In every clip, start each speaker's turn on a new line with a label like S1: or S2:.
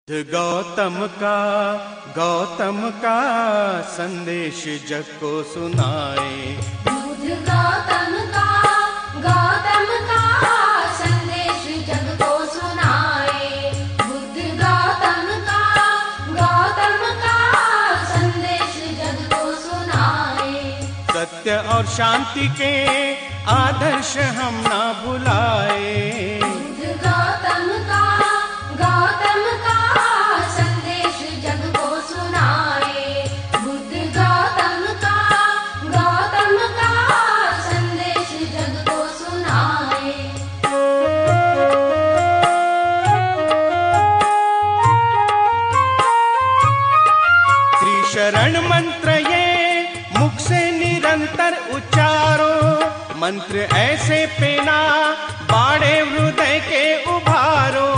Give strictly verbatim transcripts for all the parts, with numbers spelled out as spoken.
S1: गौतम का गौतम का संदेश जग को सुनाए।
S2: बुद्ध गौतम का गौतम का संदेश जग को सुनाए। बुद्ध गौतम का गौतम का संदेश जग को सुनाए।
S1: सत्य और शांति के आदर्श हम ना भुलाए।
S2: बुद्ध गौतम का गौतम का संदेश जग को सुनाए। बुद्ध गौतम का गौतम का संदेश जग को सुनाए।
S1: त्रिशरण मंत्र ये मुख से निरंतर उच्चारो। मंत्र ऐसे पेना बाड़े हृदय के उभारो।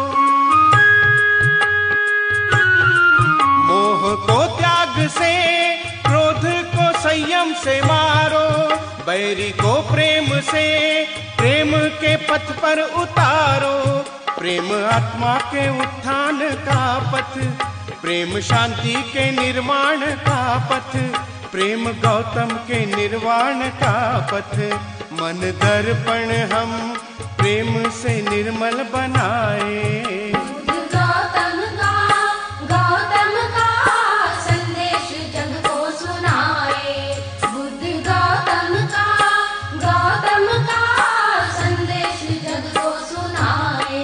S1: मोह को त्याग से क्रोध को संयम से मारो। बैरी को प्रेम से प्रेम के पथ पर उतारो। प्रेम आत्मा के उत्थान का पथ, प्रेम शांति के निर्माण का पथ, प्रेम गौतम के निर्वाण का पथ। मन दर्पण हम प्रेम से निर्मल बनाए।
S2: बुद्ध गौतम का गौतम का संदेश जग को सुनाए। बुद्ध गौतम का गौतम का संदेश जग को सुनाए।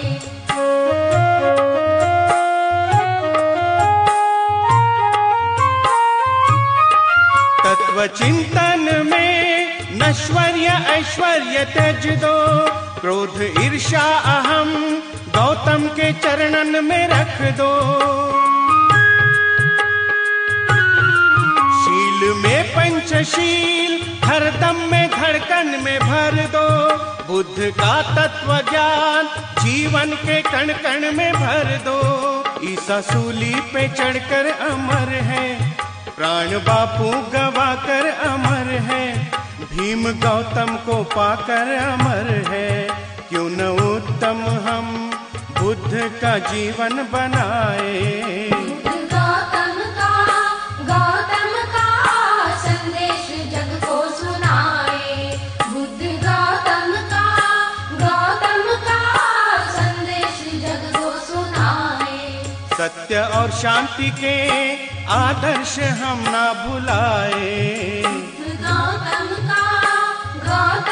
S1: तत्व चिंतन में नश्वर्य ऐश्वर्य त्यज दो। क्रोध ईर्ष्या अहम गौतम के चरणन में रख दो। शील में पंचशील हरदम में धड़कन में भर दो। बुद्ध का तत्व ज्ञान जीवन के कण कण में भर दो। ईसा सूली पे चढ़कर अमर है, प्राण बापू गवा कर अमर है। भीम गौतम को पाकर अमर है। क्यों न उत्तम हम बुद्ध का जीवन बनाए।
S2: बुद्ध गौतम का गौतम का संदेश जग को सुनाए। बुद्ध गौतम का गौतम का संदेश जग को सुनाए।
S1: सत्य और शांति के आदर्श हम ना भुलाए।
S2: बुद्ध गौतम का गौतम